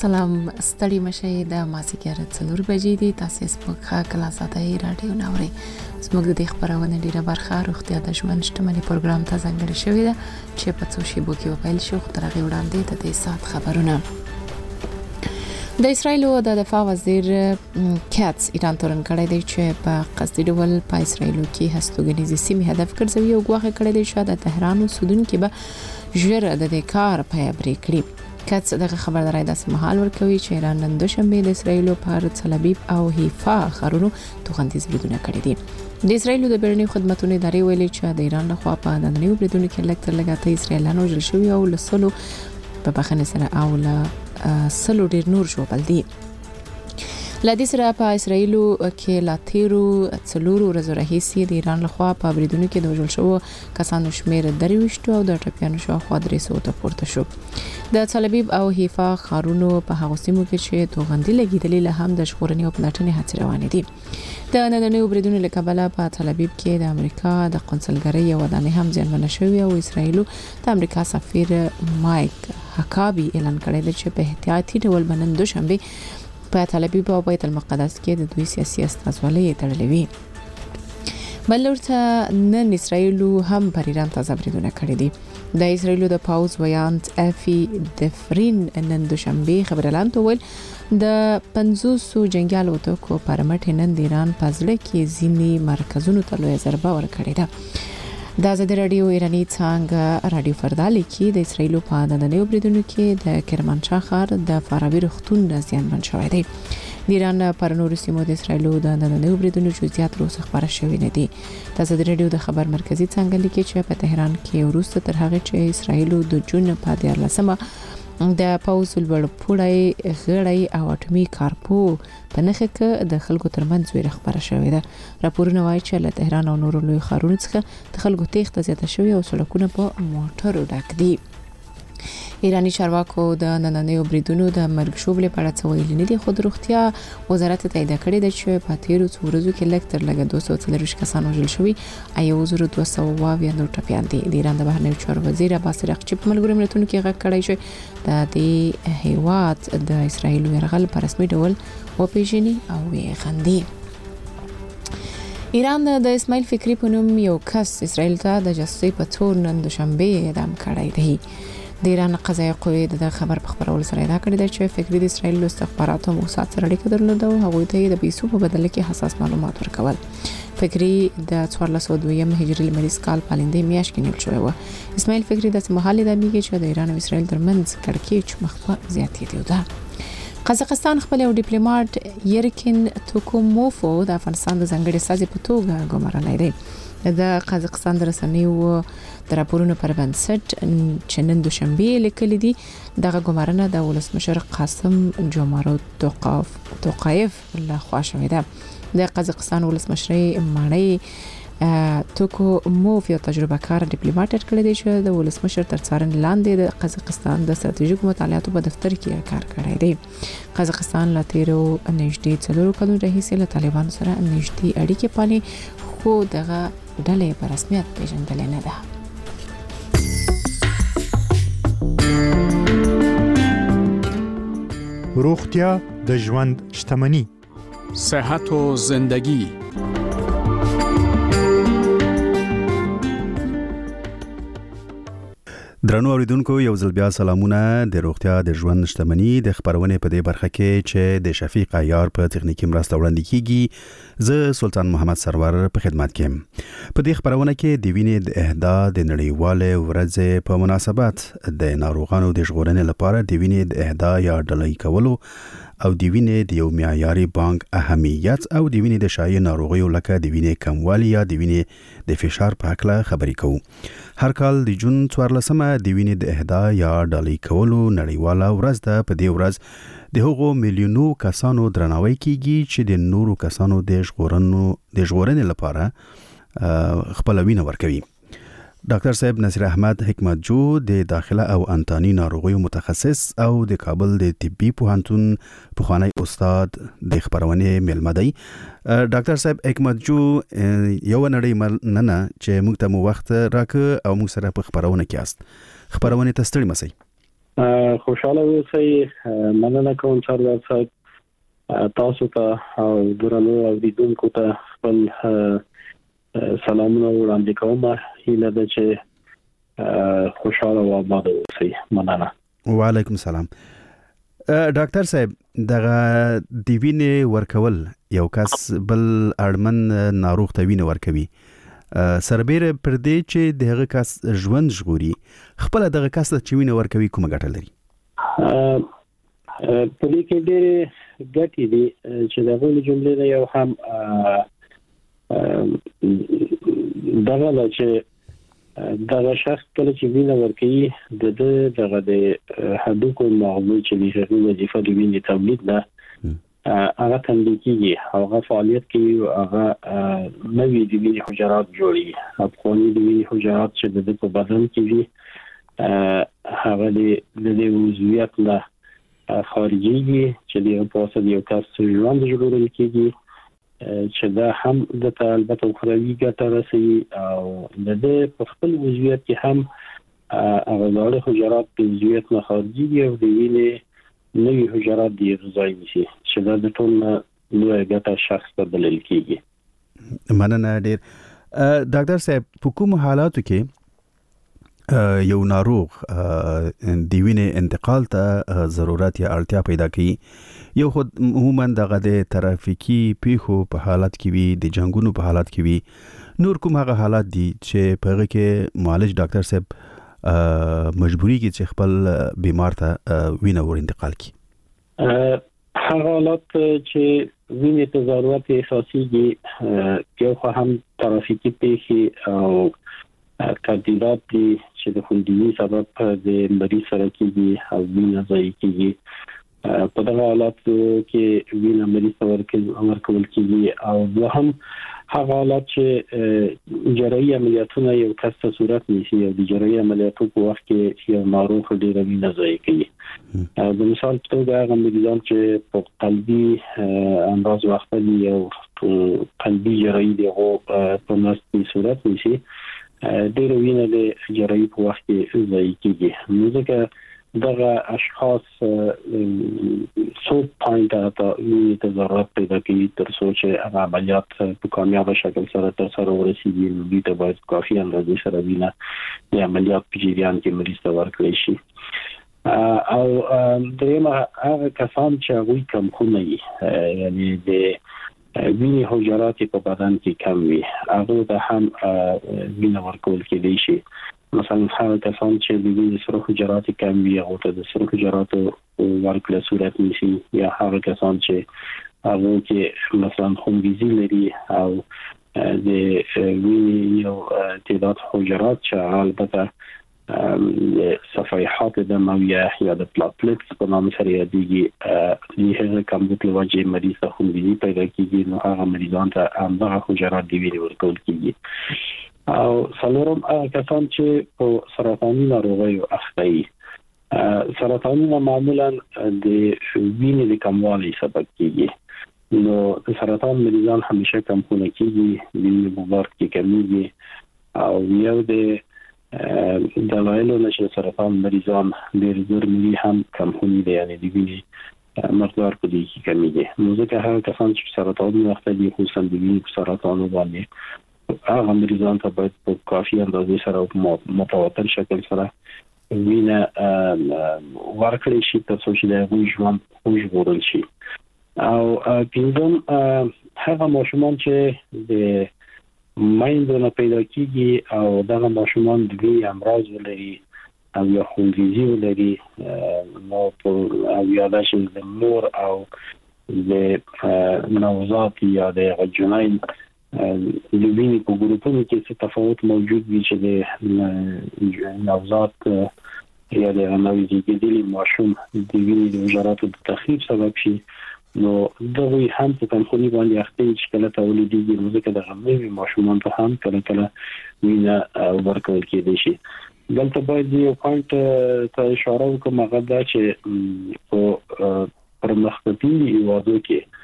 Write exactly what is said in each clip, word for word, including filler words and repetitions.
سلام ستړي مشه د مازیګر څلور بجې دي تاسو سپوږه کلا ساتي رادیو ناوري زموږ د خبرونه ډیره برخه روغتیا د ژوند شتمنۍ پروګرام ته ځانګړی شوی دی چې په څو شیبو کې وپیل شو تر هغه وړاندې د دې سات خبرونه د اسرایل د دفاع وزیر کاتس ایران تورن کړی دی چې په قصدي ډول په اسرایل کې هستوګنیزي سیمه هدف ګرځوي او غواخه کړی دی چې د تهران سودون کې به ژر د دې کار په بری کړی کاتس دغه خبرداري د سمحال ورکوي چې ایران نن دوشنبه د اسرایل پر تلابیب او حیفا خارونو توغندیز بریدونه کړی دي د اسرایل د بیرنی خدماتونو ادارې ویلي چې د ایران لخوا په نننیو بریدونو کې لکتر لګاته اسرایلانو جل شوی او لسلو په بخنه سره او له سلو ډیر نور شو بل دي لدې سره په اسرایل کې لا تیرو څلورو ورځې راهیسې د ایران لخوا په بریدونو کې د وژل شوو کسانو شمیر درويشتو او د ټپيانو شاوخوا درې سوه ته پورته شو د تلابیب او حیفا خارونو په هغو سیمو کې چې توغندي لګیدلې له هم د ژغورنې او پلټنې هڅې روانې دي د نننیو بریدونو له کبله په تلابیب کې د امریکا د قونسلګرۍ ودانۍ هم زیانمنه شوې او اسرایل د امریکا سفیر مایک حکابي اعلان کړی دی چې په احتیاطي ډول بنن دوشنبه په تلابیب او بیت المقدس کې د دوی سیاسي استازولۍ تړلې وي بل ورته نن اسرایل هم پر ایران تازه بریدونه کړي دي د اسرایل د پاوز ویانت افي دفرین نن دوشنبه خبر اعلان ویل د پنځوس جنگیالو توکو پر مټ نن د ایران په ځړ کې ځینی مرکزونو ته لوی ضربه ورکړې ده د آزادي رادیو ایرانی څنګه رادیو فردالي کې د اسرایل په نننیو بریدونو کې د کرمانشاه ښار د فاراوي رختون زیانمن شوی دی د ایران پر نورو سیمو د اسرایل د نننیو بریدونو جزئیات روسه خبره شوی نه دي د آزادي رادیو د خبر مرکزی څنګه لیکي چې په تهران کې وروسته تر هغه چې اسرایل د جون په دیارلسمه د پاوز لوړ پوړی غړی او اټومي کارپو په نخښه کې د خلکو ترمنځ ویره خبره شوې ده راپورونه وایي چې له تهران او نورو لوی ښارونو څخه د خلکو تېښته زیاته شوې او سړکونه په موټرو ډک دي ایرانی چارواکو د نننیو بریدونو د مرګ شوبلې په اړه څه ویلي نه دي خو د روغتیا وزارت تایید کړی دی چې په تیرو څو ورځو کې لږ تر لږه دوه سوه څلرویشت کسان وژل شوي او یو زر دوه سوه اویا نور ټپیان دي د ایران د بهرنیو چارو وزیر عباس عراقچي په ملګرو ملتونو کې غږ کړی چې د دې هیواد د اسرایل یرغل په رسمي ډول وپیژني او یې خندي ایران د اسماعیل فکری په نوم یو کس اسرایل ته د جاسوسۍ په تور نن دوشنبه اعدام کړی دی د ایران قضایي قوې د خبر په خبرولو سره ادعا کړې ده چې فکری د اسرایل له استخباراتو او موساد سره اړیکه درلوده او هغوی ته د پیسو په بدله کې حساس معلومات ورکول فکری د څوارلس سوه دویم هجري لمریز کال په لندې میاشت کې نیول شوی و اسماعیل فکری د سمحالي د میږي چې د ایران او اسرایل ترمنځ کړکېچ مخ په زیاتېدو ده قزاقستان خپل یو ډیپلوماټ یرکین توکوموفو د افغانستان د ځانګړي استازي په توګه ګمارلی دی د قزاقستان د رسنیو د راپورونو پر بنسټ چې نن دوشنبه لیکل دي دغه ګمارنه د ولسمشر قاسم جومارت توقاف توقایف له خوا شوې ده د قزاقستان ولسمشر ماڼۍ توکوموف یو تجربه کار ډیپلوماټ کړی دی چې د ولسمشر تر څارنې لاندې د قزاقستان د ستراتیژیکو مطالعاتو په دفتر کې کار کړی دی قزاقستان لا تیرو نږدې څلورو کلونو راهیسې له طالبانو سره نږدې اړیکې پالي خو دغه ډلې په رسمیت پیژندل نه ده روغتیا د ژوند شتمني صحت و زندگی درنو اوریدونکو یو ځل بیا سلامونه د روغتیا د ژوند شتمني د خبرونې په دې برخه کې چې د شفیق عیار په تخنیکی مرسته وړاندې کیږي زه سلطان محمد سرور په خدمت کې په دې خبرونه کې د وینې د اهدا د نړیوالې ورځې په مناسبت د ناروغانو د ژغورنې لپاره د وینې د اهدا یا ډالۍ کولو او د وینې د یو معیاري بانک اهمیت او د وینې د شایع ناروغیو لکه د وینې کموالی یا د وینې د فشار په اړه خبرې کوو هر کال د جون څوارلسمه د وینې د اهدا یا ډالۍ کولو نړیواله ورځ ده په دې ورځ د هغو میلیونو کسانو درناوی کیږي چې د نورو کسانو د ژغورنو د ژغورنې لپاره خپل وینه ورکوي ډاکټر صاحب نصیر احمد حکمت جو د داخله او انتاني ناروغیو متخصص او د کابل د طبي پوهنتون پخوانی استاد د خبرونې میلمه دی ډاکټر صاحب حکمت جو یو نړۍ مننه چې موږ ته مو وخت راکړ او موږ سره په خبرونه کې است خبرونه ته ستړي مسئ خوشاله اوسئ. مننه کوم سردار صاحب تاسو ته او درنو اوریدونکو ته خپل سلامونه وړاندې کوم. هیله ده چې خوشاله او آباد اوسئ. مننه. وعلیکم السلام. ډاکټر صاحب دغه د وینې ورکول یو کس بل اړمن ناروغ ته وینې ورکوي سربېره پر دې چې دغه کس ژوند ژغوري خپل دغه کس ته چې وینې ورکوي کومه ګټه لري؟ په دې کې ډېرې ګټې دي چې دغه جملې نه یو هم دغه لا چې دغه شخص کله چې وینه ورکوي د دغه د هډوکو مغزو چې د وظیفه د وینې تولید ده هغه تنظیم کیږي هغه فعالیت کوي هغه نوې د وینې حجرات جوړي افغاني د وینې حجرات چې د په بدن کې وي هغه د عضویت نه خارجيږي چې د په اساس یو کس ژوند جوړول کیږي چې دا هم د البته اخروی ګټه رسوي او د دې په خپل عضویت کې هم هغه ډول حجرات د عضویت نه خارجيږي او د وینې نوې حجرات دی غذایی نشي چې دا د ټول نوې ګټه شخص ته بلل کیږي. مننه ډیر. ډاکټر صاحب په کوم حالاتو کې یو ناروغ د وینې انتقال ته ضرورت یا اړتیا پیدا کوي؟ یو خود عموما دغه د ترافیکی پیښو په حالت کې وي د جنگونو په حالت کې وي نور کوم هغه حالات دي چې په هغه کې معالج ډاکټر صاحب مجبوری کې چې خپل بیمار ته وینه ور انتقال کړي؟ هغه حالات چې وینې ته ضرورت احساسيږي یو خو هم ترافیکی پیښې او تعدیلات دي چې د خوندي سبب د مریض سره کېږي او وینه ضایع کېږي. په دغه حالات کې وینه مریض ته ورکول کېږي او بیا هم هغه حالات چې جراحي عملیاتونه یو کس ته صورت نیسي او د جراحي عملیاتو په وخت کې یو ناروغ ډېر وینه ضایع کوي. د مثال په توګه هغه مریضان چې په قلبي امراض وختلي او قلبي جراحي دغه په نسبي صورت نیسي ډېر وینه د جراحي په وخت کې ضایع کېږي. نو ځکه دغه اشخاص څو پوینټه ته ضرورت پیدا کوي تر څو چې هغه عملیات په کامیاب شکل سره تر سره ورسیږي. نو دوی ته باید کافي اندازې سره وینه د عملیات په جریان کې مریض ته ورکړل شي. او درېمه هغه کسان چې هغوی کم خوني یعنی د وینې حجرات په بدن کې کم وي هغه ته هم وینه ورکول کېدای شي. مثلا هغه کسان چې د وینې سره حجرات کم وي هغه ته د سره حجراتو ورکړل صورت نشي یا هغه کسان چې هغه کې مثلا خونریزي لري او د وینې یو تعداد حجرات چې البته صفائحات دمویه یا د پلاتلیټس په نامه سره یادېږي د هغه کمبود له وجې مریض ته خونریزي پیدا کېږي نو هغه مریضان ته همدغه حجرات د وینې ورکول کېږي. او څلورم هغه کسان چې په سرطاني ناروغیو اخته دي. سرطانونه معمولا د وینې د کموالي سبب کېږي نو د سرطان مریضان همیشه کمخونه کېږي وینې مقدار کې کمیږي او یو د دلایلو نشه سرطان مریضان ډېر زر ملي هم کمخوني دي یعنی د وینې مقدار په دې کې کمیږي. نو ځکه هغه کسان چې سرطاني اخته دي خصوصا د وینې سرطان باندې هغه مریضان ته باید په کافي اندازې سره متواتر شکل سره وینه ورکړل شي تر څو چې د ژوند وژغورل شي. او پنځم هغه ماشومان چې د مایندونه پیدا کیږي او دغه ماشومان د وی امراض ولري او یا خونریزي ولري نو په او یا د مور او د نوزاد یا د غجنین د وینې په ګروپونو کې څه تفاوت موجود وي چې د نوزاد یا د نوې زیږیدلي ماشوم د وینې د حجراتو د تخریب سبب شي نو دغه هم په کمخوني باندې اخته چې کله تولیدېږي نو ځکه د غمنوي ماشومان ته هم کله کله وینه ورکول کېدای شي. دلته باید یو پوینټ ته اشاره وکړم هغه دا چې په پرمختللي هېوادو کې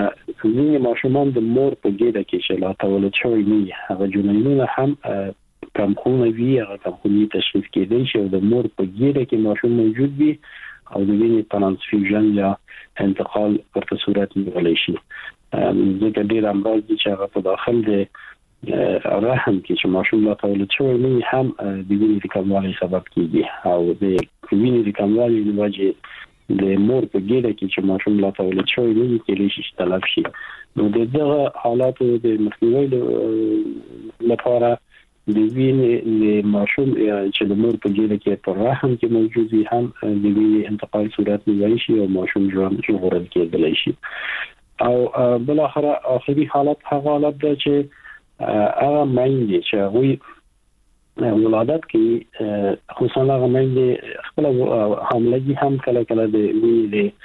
ځینې ماشومان د مور په ګېډه کې چې لا تولد شوي نه هغه جنینونه هم کمخونه وي هغه کمخوني تشخیص کېدای شي او د مور په ګیره کې ماشوم موجود وي او د وینې ترانسفیوژن یا انتقال ورته صورت نیولی شي. ځکه ډېر امراض دي چې هغه په داخل د رحم کې چې ماشوم لا تولد شوی نه هم د وینې د کموالي سبب کېږي او د وینې د کموالي له وجې د مور په ګیره کې چې ماشوم لا تولد شوی نه کېږي چې تلف شي. نو د دغه حالاتو د مخنیوي لپاره د وینې د ماشوم چې د مور په ګیره کې په رحم کې موجود وي هم د وینې انتقال صورت نیولی شي او ماشوم ژوند ژغورل کېدلی شي. او بل اخره اخري حالت هغه حالت ده چې هغه مایندې چې هغوی ولادت کې خصوصا هغه مایندې خپل حاملګي هم کله کله د وینې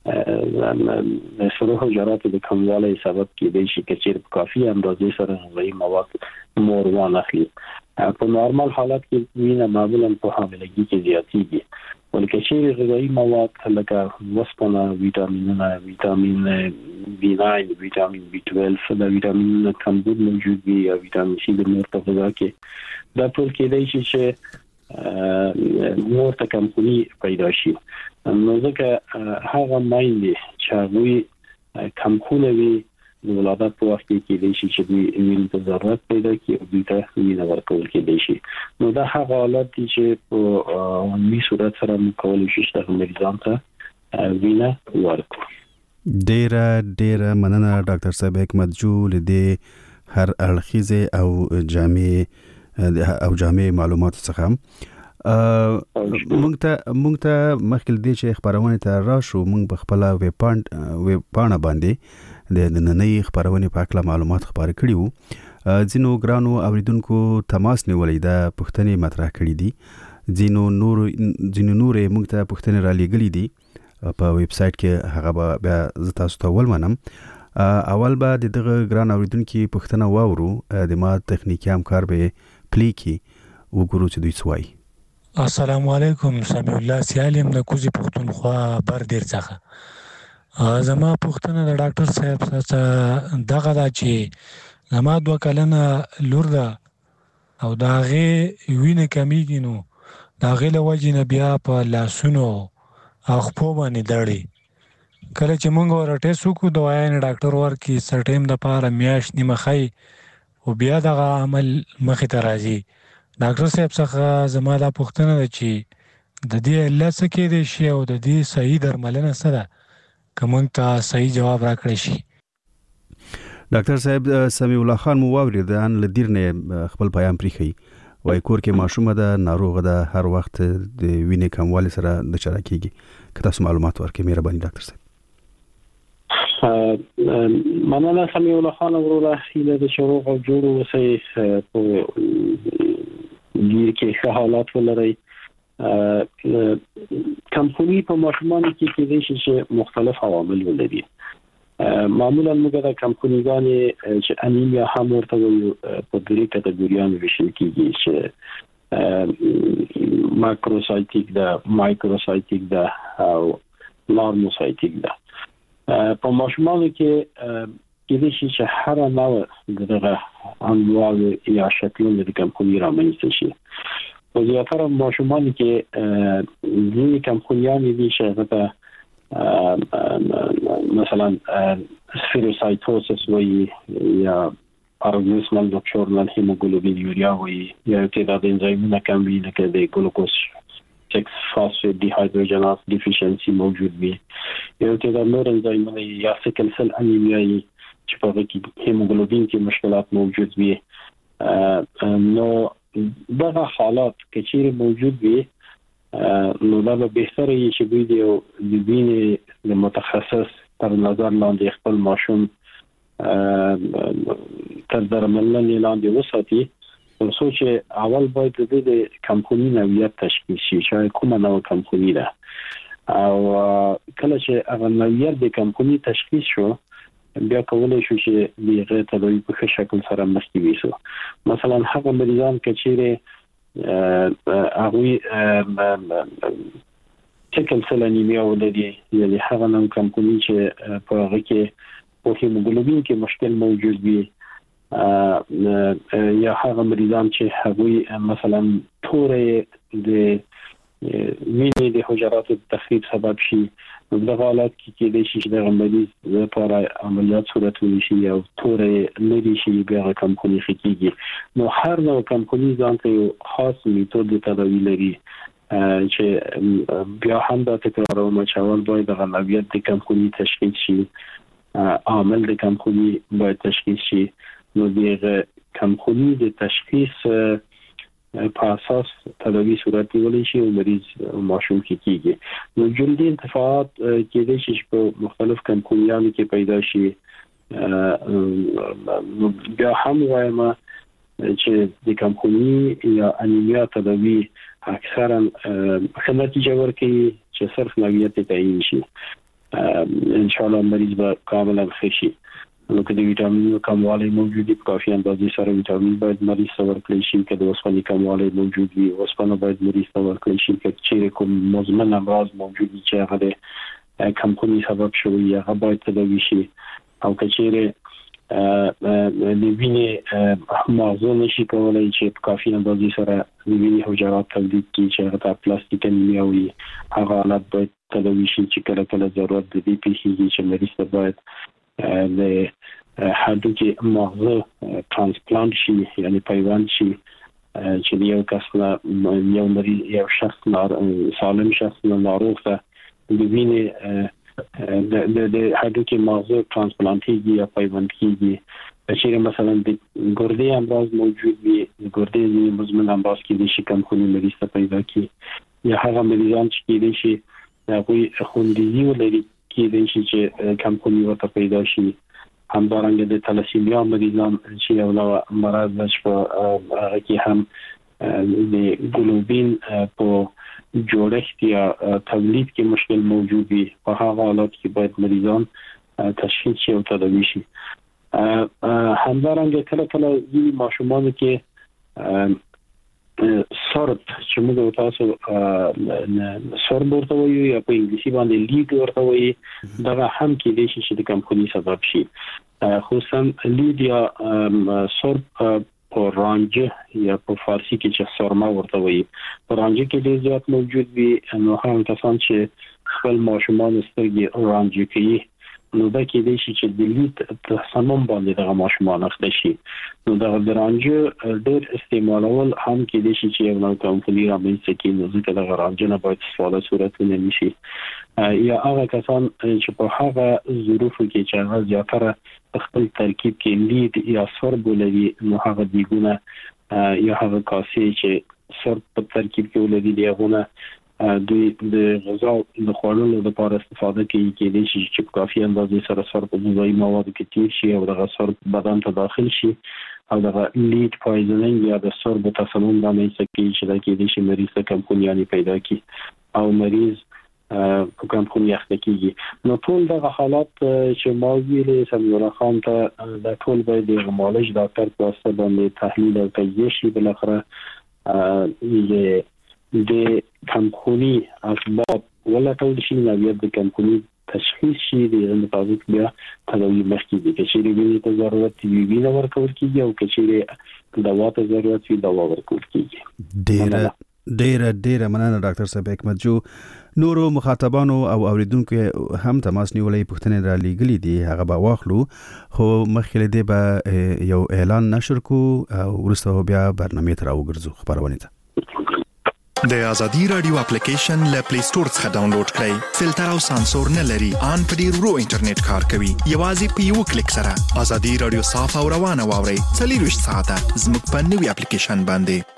د سره حجراتو د کموالي سبب کېدای شي چې په کافي اندازې سره غذایي مواد مور وانه اخلي. په نورمال حالت کې وینه معمولا په حاملګي کې زیاتېږي ولکه چې غذایي مواد لکه وسپنه، ویټامینونه، ویټامین بي ناین، ویټامین بي ټویلو، د ویټامین کمبود موجود وي او ویټامین سي د مور په غذا کې دا ټول کېدای شي چې مور ته کمخوني پیدا شي. نو ځکه هغه مایندې چې هغوی کمخونه وي د ولادت په وخت کې کېدای شي چې دوی وینې ته ضرورت پیدا کړي او دوی ته وینه ورکول کېدای شي. نو دا هغه حالات دي چې په عمومي صورت سره موږ کولی شو چې دغه مریضانو ته وینه ورکړو. ډېره ډېره مننه ډاکټر صاحب حکمتجو له دې هر اړخیزې او جامع او جامع معلوماتو څخه. مونږ ته مونږ ته مخکې دې چې خبرونه ته راشو مونږ په خپل ویب پاڼ ویب پاڼه باندې د نننۍ خبرونه په اړه معلومات خبرې کړي وو. ځینو ګرانو اوریدونکو تماس نیولې ده پوښتنې مطرح کړې دي. ځینو نور ځینو نور مونږ ته پوښتنې را لېږلې دي په ویب سټ کې هغه بیا زه تاسو ته ولمنم. اول به دغه ګران اوریدونکو پوښتنه واورو د ما تخنیکی همکار به پلی کی وګورو چې دوی څه وایي. السلام علیکم، سمیع الله سیالم د کوزي پښتونخوا بر ډیر څخه. زما پښتنه د ډاکټر صاحب څخه دغه دا چې زما دوه کلنه لور ده او دا غي وینه کمیږي نو دا غي له وجې نه بیا په لاسونو او خپو باندې دړي. کله چې مونږ ور ټیسټ وکړو دوايان ډاکټر ورکي سټیم د پاره میاش نیمه خای او بیا دغه عمل مخې ته راځي. ډاکټر صاحب څخه زما دا پوښتنه ده چې د دې علت څه کېدای شي او د دې صحیح درملنه څه ده که موږ ته صحیح جواب راکړی شي. ډاکټر صاحب سمیع الله خان مو واورید ان لدیر نه خپل پیام پریخي وای کور کې ماشومه ده ناروغه ده هر وخت د وینې کموالي سره د چاره کیږي که تاسو معلومات ورکړئ مهرباني ډاکټر صاحب. مننه سمیع الله خان وروره هیله د شروع او جوړ وسې په دې کې ښه حالات ولري. کمخوني په ماشومانو کې کېدای شي چې مختلف عوامل ولري. معمولا موږ د کمخونیګانې چې انیمیا هم ورته په درې کټګوریانو ویشل کېږي چې ماکروسایټیک ده، مایکروسایټیک ده او نارموسایټیک ده. په ماشومانو کې کېدای شي چې هر نوع دغه انواع یا شکلونه د کمخوني رامنځته شي. په زیاتره ماشومانو کې ځینې کمخونیان دي چې هغه مثلا سفیروسایټوسس وایي یا پاروکسیمال نوکتورنال هیموګلوبینوریا وایي یا تعداد انزایمونه کم وي لکه د ګلوکوز سکس فاسفیت دی هایدروجناز ډیفیشنسي موجود وي یا تعداد نور انزایمونه یا سیکل سیل انیمیا چې په کې هیموګلوبین کې مشکلات موجود وي. نو دغه حالات کې چې موجود وي نو دا به بهتره وي چې دوی د وینې د متخصص تر نظر لاندې خپل ماشوم تر درملنې لاندې وساتي تر څو چې اول باید د کمخوني نوعیت تشخیص شي چې کومه نوع کمخوني ده او کله چې هغه نوعیت د کمخوني تشخیص شو بیا کولای شو چې دغه تداوی په ښه شکل سره مخکې ویسو. مثلا هغه مریضان چې هغه سیکل سیل انیمیا ولري یعنی هغه نوع کمخوني چې په هغه کې په هیموګلوبین کې مشکل موجود وي یا هغه مریضان چې هغوی مثلا تورې د وینې د حجراتو تخریب سبب شي، نو د حالات کې کې د شي د مریض لپاره عملیات صورت ونیسي او تورې لري شي بیا کمپنی خکېږي. نو هر نوع کمپنی ځان ته یو خاص میتود د تداوی لري چې بیا هم د تکرارولو چول باید د غلبیت د کمپنی تشخیص شي، عامل د کمپنی باید تشخیص شي. نو دغه کمپنی د تشخیص په اساس تداوی صورت نیول شي او مریض ماشوم کېږي. نو جلدی انتفاعات کې د شي په مختلف کمپنیانو کې پیدا شي. نو بیا هم وایم چې د کمپنی یا انیمیا تداوی اکثرا خدمت جوړ کوي چې صرف نوعیت تعیین شي. ان شاء الله مریض به کاملا ښه شي. نو که د ویټامینونو کموالی موجود وي په کافي اندازې سره ویټامین باید مریض ته ورکړل شي. که د اوسپنې کموالی موجود وي اوسپنه باید مریض ته ورکړل شي. که چیرې کوم مزمن امراض موجود وي چې هغه د کمپنی سبب شوی هغه باید تداوی شي. او که چیرې د وینې مغزو نشي کولای چې په کافي اندازې سره د وینې حجرات تولید کړي چې هغه ته پلاستیک انیمیا وي، هغه حالت باید تداوی شي چې کله کله ضرورت د دې پیښیږي چې مریض ته باید د هډوکي مغزه ترانسپلانت شي، یعنی پیوند شي چې یو کس نه یو مریض یو شخص سالم شخص نه ناروغ ته د وینې د د هډوکي مغزه ترانسپلانت کیږي یا پیوند کیږي. چې مثلا د ګردې امراض موجود وي، د ګردې مزمن امراض کې د شي کمپنی مریض ته پیدا کی یا هغه مریضان چې کې دي شي هغه خوندې ولري کې د شي چې کمپنی ورته پیدا شي. همدارنګه د تلاسیمیا مریضان چې یو نوع مرض ده چې په هغه کې هم د ګلوبین په جوړښت یا تولید کې مشکل موجود وي. په هغه حالات کې باید مریضان تشخیص شي او تداوی شي. همدارنګه کله کله د ماشومانو کې سورب چې موږ تاسو سورب ورته وایو یا په انګلیسي باندې لید ورته وایي، دا هم کې د شي چې د کمپنی سبب شي. خصوصا لید یا سورب په رانجه یا په فارسی کې چې سورما ورته وایي، په رانجه کې ډېر زیات موجود وي. نو هغه کسان چې خپل ماشومان سترګې رانجه کوي نو دا کې د شي چې د لید تصمیم باندې د ماشومان اخته شي. نو دا د رانجه ډېر استعمالول هم کې د شي چې یو نوع کمپنی رامنځته کوي. نو ځکه د رانجه نه باید استفاده صورت ونیول شي. یا هغه کسان چې په هغه ظروفو کې چې هغه زیاتره خپل ترکیب کې لید یا سورب ولري، نو هغه دیګونه یا هغه کاسې چې سورب په ترکیب کې ولري دیغونه د د غذا د خوړلو لپاره استفاده کوي کې د شي چې په کافي اندازې سره سورب په غذایي موادو کې تیر شي او د سورب بدن ته داخل شي او د لید پویزنینګ یا د سورب تسمم رامنځته کوي چې د کې د شي مریض ته کمپنیانی پیدا کی او مریض په کمپنی اخته کیږي. نو ټول دغه حالات چې ما ویلې سمیع الله خان ته د ټول باید د معالج ډاکټر په واسطه باندې تحلیل او تجزیه شي. بل اخره یې د کمپنی اسباب ولا ټول شي نوعیت د کمپنی تشخیص شي د مطابق بیا تداوی مخکې دي. چې وینې ته ضرورت وي وینه ورکول کیږي او چې دوا ته ضرورت وي دوا ورکول کیږي. ډیر ډیر ډیر مننه ډاکټر صاحب حکمت جو. نورو مخاطبانو او اوریدونکو هم تماس نیولې پوښتنې را لېږلې دي، هغه به واخلو. خو مخکې دې به یو اعلان نشر کو او ورسته بیا برنامه ته راوګرځو خبرونه ته. د ازادي رادیو اپلیکیشن له پلی سٹور څخه ډاونلوډ کړئ. فلټر او سانسور نه لري، ان په ډیر ورو انټرنیټ کار کوي. یوازې په یو کلیک سره ازادي رادیو صاف او روانه واورئ. څلور ساعته زموږ په نوې اپلیکیشن باندې.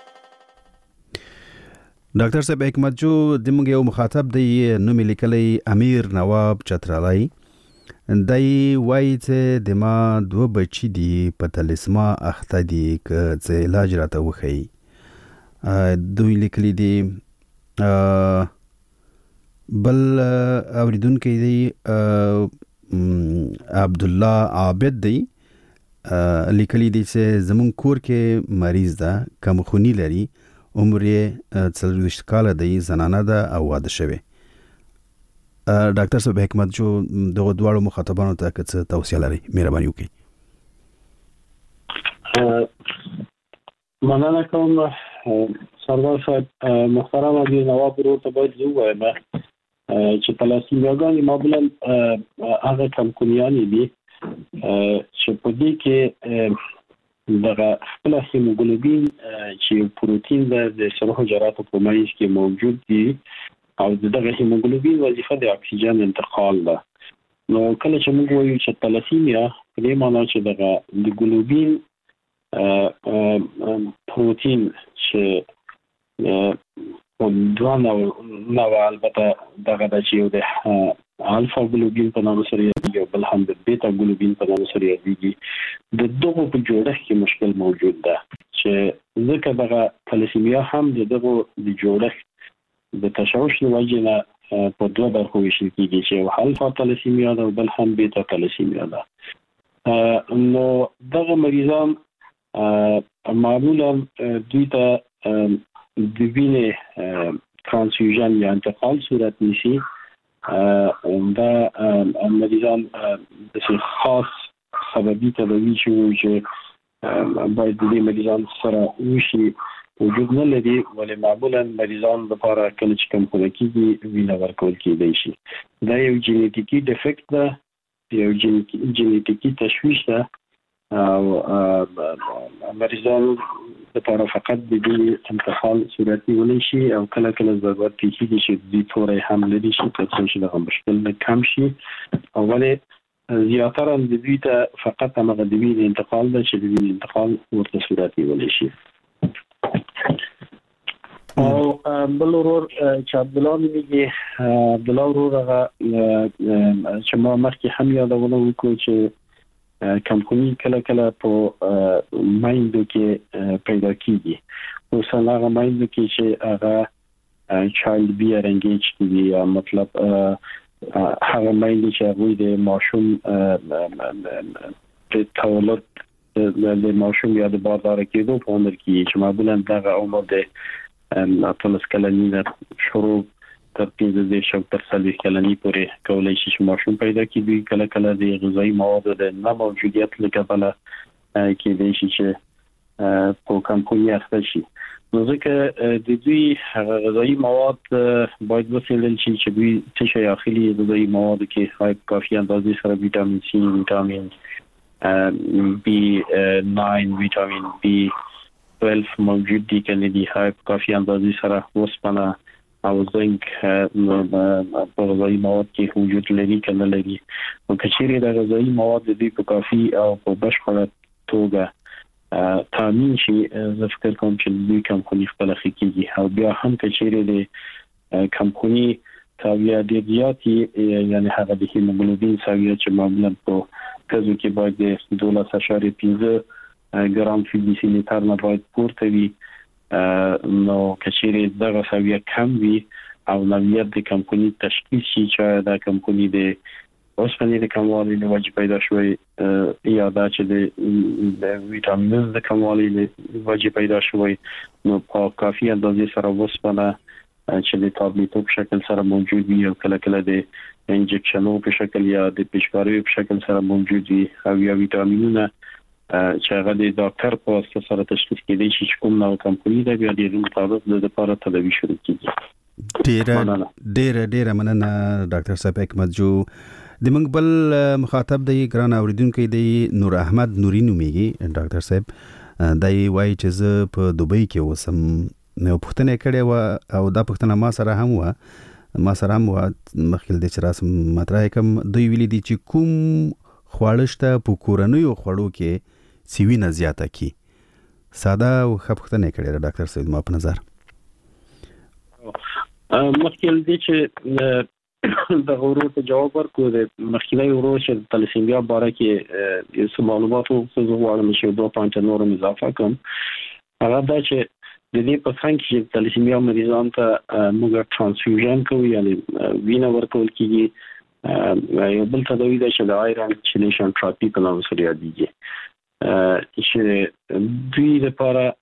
ډاکټر صاحب حکمت جو د موږ یو مخاطب دی نو ملکلې امیر نواب چترالای دای وای چې د ما دوه بچی دی په تلسما اخته دی ک چې علاج راته وخی. دوی لیکلی دی بل اوریدونکو دی عبد الله عابد دی لیکلی دی چې زمون کور کې مریض ده، کم خونی لري، عمر یې څلوېښت کاله دی، زنانه ده او واده شوی. ډاکټر صاحب حکمت جو دغه دواړو مخاطبانو ته څه توصیه لري؟ مهرباني وکړئ. مننه کوم سردار صاحب محترم علی نواب ورو ته باید زو وایم چې تلاسیمیاګان معمولا هغه کمپنیان دي چې په دې کې دغه خپل هیموګلوبین چې پروتین د سره حجراتو په مایز کې موجود دي او دغه هیموګلوبین وظیفه د اکسیجن انتقال ده. نو کله چې موږ وایو چې تلاسیمیا په دې معنی چې دغه د ګلوبین پروتین چې په دوه نو نو البته دغه د چې د الفا ګلوبین په نامه سره یو بل هم د بیتا ګلوبین په نامه سره یادېږي. د دغه په جوړښت کې مشکل موجود ده چې ځکه دغه تلاسیمیا هم د دغه د جوړښت د تشوش له وجې نه په دوه برخو ویشل کېږي چې یو الفا تلاسیمیا ده او بل هم بیتا تلاسیمیا ده. نو دغه مریضان معمولا دوی ته د وینې ترانسفیوژن یا انتقال صورت نیسي. دا مریضان د خاص سببي تداوی چې باید د دې مریضان سره وشي وجود نه لري، ولې معمولا مریضان لپاره کله چې کم خونه کېږي وینه ورکول کېدای شي. دا یو جینیتیکي ډیفکټ ده، یو جینیتیکي تشویش ده او مریضان لپاره فقط د دې انتقال صورت نیولی شي او کله کله ضرورت پیښیږي چې دوی توری هم لري شي تر څو چې دغه مشکل نه کم شي. او ولې زیاتره د دوی ته فقط همغه د وینې انتقال ده چې د وینې انتقال ورته صورت نیولی شي. او بل ورور چې عبدالله نومیږي، عبدالله ورور هغه چې ما مخکې هم یادونه وکړو چې کمپنی کله کله په مایندو کې پیدا کیږي. اوس هغه مایندو کې چې هغه چایلډ بیئر انګیج دي، یا مطلب هغه مایند چې هغه د ماشوم د تولد د ماشوم یا د باردار کېدو په عمر کې چې معمولا دغه عمر د اتلس کلنۍ نه شروع تر پنځه دېرش تر څلوېښت کلنۍ پورې کولای شي چې ماشوم پیدا کړي. کله کله د غذایي موادو د نه موجودیت له کبله کېدای شي چې په کمپنی اخته شي. نو ځکه د دوی غذایي مواد باید وڅېړل شي چې دوی څه شی اخلي. غذایي موادو کې باید کافي اندازې سره ویټامین سي، ویټامین بی ناین، ویټامین بی دوولس موجود دي، کنه دي های کافي اندازې سره وسپنه او زنک په غذایي مواد کې وجود لري کنه لري. او کچېرې د غذایي مواد د په کافي او په بشپړه توګه تامین شي، زه فکر کوم چې دوی کمپنی خپل خکېږي. او بیا هم کچېرې د کمپنی ساویه ډېر زیاتې، یعنی هغه د هیموګلوبین ساویه چې معمولا په کزو کې باید د دولس اعشاریه پنځه ګرام فی ډي سي لیټر نه باید پورته وي. نو کچېرې دغه ساویه کم وي او نوعیت د کمپنی تشخیص شي چې دا کمپنی د اوسپنې د کموالي له وجې پیدا شوی یا دا چې د ویټامینز د کموالي له وجې پیدا شوی، نو په کافي اندازې سره اوسپنه چې د تابلیتو په شکل سره موجود وي او کله کله د انجکشنو په شکل یا د پیشکاریو په شکل سره موجود وي، او یا ویټامینونه چې هغه د ډاکټر په واسطه سره تشخیص کېدای شي چې کوم نوع کمپنی ده، بیا د مطابق د لپاره تداوی شروع کیږي. ډیره ډیره ډیره مننه ډاکټر صاحب حکمت جو. د موږ بل مخاطب دی ګران اوریدونکو دی نور احمد نوري نومیږي. ډاکټر صاحب دای وایي چې زه په دوبۍ کې اوسم، نو پښتنه کړې و او دا پښتنه ما سره هم و ما سره هم و مخکې د چراسم مطرح کوم. دوی ویلي دي چې کوم خواړشته په کورنیو خوړو کې سیوینه زیاته کی. ساده او خپختنه کړي ډاکټر صاحب ما په نظر مخکې دې چې د غوړو ته جواب ورکړو. د مخکې ورو چې تلسیمیا باره کې څه معلومات وو څه غواړم چې دوه پوینټ نور اضافه کوم. هغه دا چې د دې په څنګ کې تلسیمیا مریضان ته موږ ترانسفیوژن کوو، یعنی وینه ورکول کیږي. یو بل تداوی ده چې د آیرن چلیشن تراپي په نامه سره یادېږي، چې دوی لپاره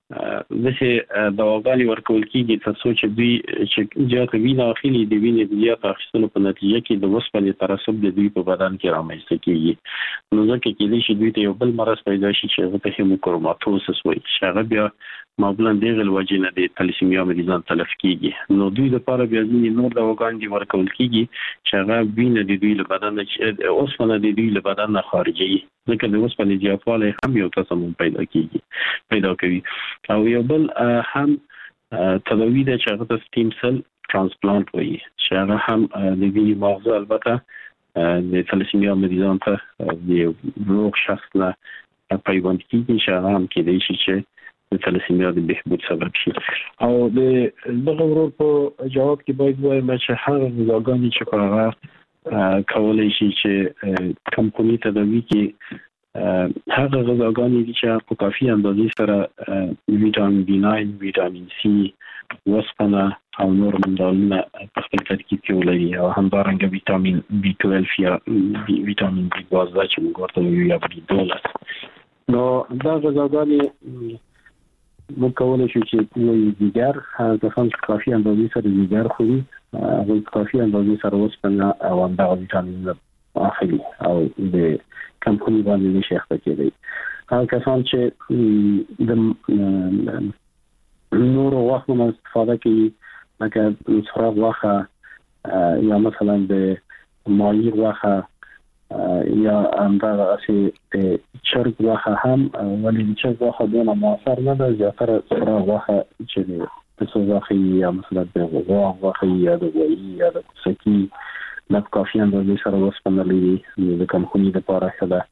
دغه دواګانې ورکول کیږي ترڅو چې دوی چې جاته وینه اخلي د وینې د زیات اخیستلو په نتیجه کې د وسپنې ترسب د دوی په بدن کې رامنځته کیږي نو ځکه کې چې دوی ته یو بل مرض پیدا شي چې هغه ته هیموکروماتوسس وایي چې هغه بیا معمولا دغه الوجه نه د تلسیمیا مریضان تلف کیږي نو دوی لپاره بیا ځینې نور دواګانې ورکول کیږي چې هغه وینه د دوی له بدن نه اوسپنه د دوی له بدن نه خارجي ځکه د اوسپنې زیاتوالی هم یو تسمم پیدا کیږي پیدا کوي او یو بل هم تداوی د چې هغه سټیم سل ترانسپلانت وایي چې هغه هم د وینې مغزو البته د تلسیمیا مریضان ته د روغ شخص نه پیوند کیږي چې هغه هم کېدای شي چې د تلسیمیا د بهبود سبب شي او د دغه ورور په جواب کې باید وایم چې هغه غذاګانې چې هغه کولای شي چې کمپنی تداوی کې هغه غذاګانې دي چې په کافي اندازې سره ویټامین بي ناین ویټامین سي وسپنه او نور منرالونه په خپل ترکیب کې ولري او همدارنګه ویټامین بي دوولس یا ویټامین بي دوازده چې موږ ورته وایو یا بي دولس نو دا غذاګانې موږ کولای شو چې یو دیګر هغه څنګه چې کافي اندازې سره دیګر خوري هغه کافي اندازې سره وسپنه او همدغه ویټامین اخلي او د کمپنی باندې نشي اخته کېدی هغه کسان چې د نور وخت استفاده کوي لکه سراغ واخه یا مثلا د ماهی واخه یا همدغه اسی چرګ واخه هم ولی چرګ واخه دونه موثر نه ده زیاتره سراغ واخه چې د سوزاخي یا مثلا د غوا واخه یا د غوی یا د سکی د کافي اندازې سره وسپنه لري د کمپنی لپاره ښه ده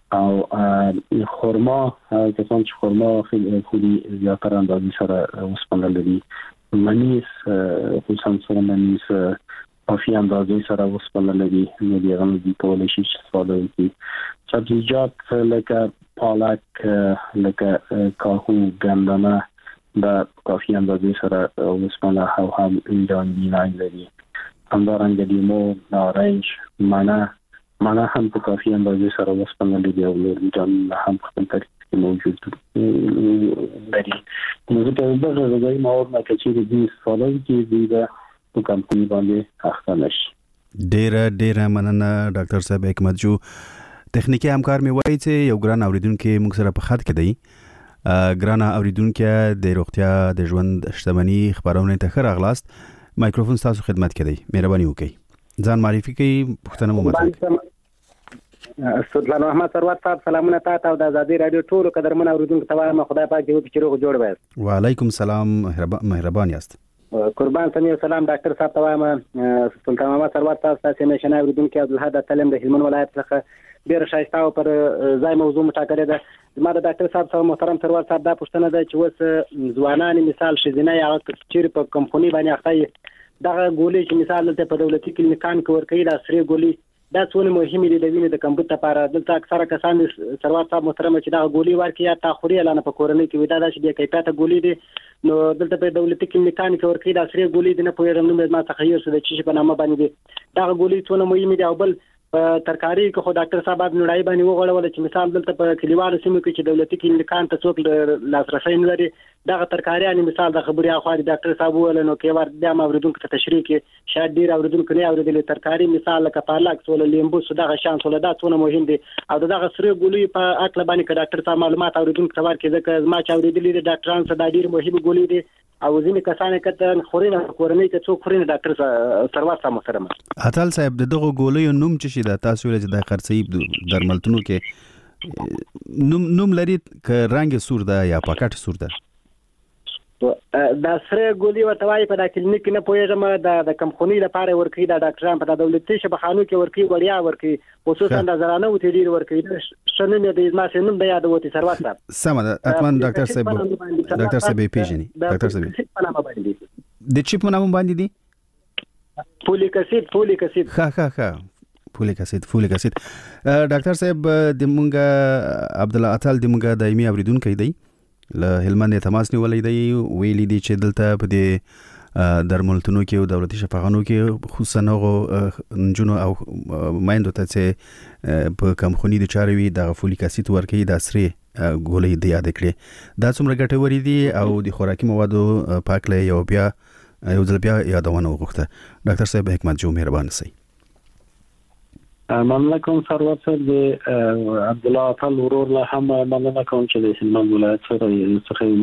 او خرما کسان چې خرما خوري زیاتره اندازې سره وسپنه لري منیس خصوصا سره منیس کافی اندازې سره وسپنه لري نو دغه د کولای شي استفاده وکړي سبزیجات لکه پالک لکه کاهو ګندنه د کافی اندازې سره وسپنه او هم ویټامین بي ناین لري همدارنګه لیمو نارنج مڼه مڼه هم په کافی اندازې سره وسپنه لري او ویټامین هم په خپل ترکیب کې موجود لري نو زه دغه غذایي مواد نه کچې دي استفاده کوي د په کمپنی باندې اخته نشي ډیره ډیره مننه ډاکټر صاحب حکمت جو تخنیکی همکار می وایي چې یو ګران اوریدونکو موږ سره په خط کې دی ګران اوریدونکو د روغتیا د ژوند شتمنۍ خبرونه ته خیر اغلاست مایکروفون تاسو خدمت کې دی مهرباني وکړئ ځان معرفي کړئ پوښتنه مو مطرح استاد محمد ثروت صاحب سلامونه تاسو او د آزادي رادیو ټول قدرمن اوریدونکو ته وایم خدای پاک دې وکړي روغ جوړ وي وعلیکم السلام مهربان یاست قربان سمي سلام ډاکټر صاحب ته وایم سلطان محمد ثروت صاحب تاسو نشنه اوریدونکو عبدالحد تلم د هلمند ولایت څخه ډیر شایسته او پر ځای موضوع مټاکلې ده ما د ډاکټر صاحب سره محترم ثروت صاحب دا پوښتنه ده چې وس ځوانان مثال شزینه یا چیر په کمپنی باندې اخته دغه ګولې چې مثال ته په دولتي کلینیکان کې ورکړي دا سری ګولې دا څونه مهمه دي د وینې د کمبود لپاره دلته اکثره کسان ثروت صاحب محترم چې دا ګولې ورکړي یا تاخوري اعلان په کورنۍ کې ودا چې د کیفیت ګولې دي نو دلته په دولتي کلینیکان کې ورکړي دا سری ګولې د نه پوهېږم نو ما تخیل څه د چې په نامه باندې دا ګولې څونه مهمه دي او بل ترکاری کې خو ډاکټر صاحب د نړۍ باندې وغوړول چې مثال دلته په کلیوالو سیمو کې چې دولتي کلینیکان ته څوک لاسرسي نه لري دغه ترکاریان مثال د خبري اخو د ډاکټر صاحب ول نو کې ور د اوریدونکو ته تشریح کې شاید ډیر اوریدونکو نه اوریدل ترکاری مثال لکه پالک سول لیمبو سو دغه شان سول دا څونه مهم دي او دغه سره ګولې په اکل باندې کې ډاکټر صاحب معلومات اوریدونکو ته ورکړي ځکه ما چې اوریدل دي ډاکټران څخه ډیر مهم ګولې دي او ځینې کسان کته خورینه کورنۍ ته څوک خورینه ډاکټر ثروت صاحب محترم اتل صاحب دغه ګولې نوم چې شي د تاسو ولې د خرڅي درملتونو کې نوم نوم لري ک رنگ سور ده یا پاکټ سور ده دا سره ګولې وتوای په د کلینیک نه پوهېږم د د کمپنی لپاره ورکړي د ډاکټران په دولتي شبخانو کې ورکړي وړیا ورکړي خصوصا د زرانه او تدیر ورکړي شنه مې د ازما سنم د یاد وتی ثروت صاحب سم ده اتمن ډاکټر صاحب ډاکټر صاحب پیژني ډاکټر صاحب د چیپ نوم باندې دي فولیک اسید فولیک اسید ها ها ها فولیک اسید فولیک اسید ډاکټر صاحب د مونږه عبد الله اتل د مونږه دایمي اوریدونکو دی له هلمند تماس نیولې دی ویلې دي چې دلته په دې درملتونو کې او دولتي شفاخانو کې خصوصا هغه نجونو او مایندو ته چې په کمخونی د چاروي د فولیک اسید ورکې د اسري ګولې د یاد کړې دا څومره ګټوري دي او د خوراکي موادو پاکله یو بیا یو ځل بیا یادونه وغوښته. ډاکټر صاحب حکمت جو مهربان سي. مننه کوم ثروت صاحب د عبد الله تعالی ورور له هم مننه کوم چې د هلمند ولایت سره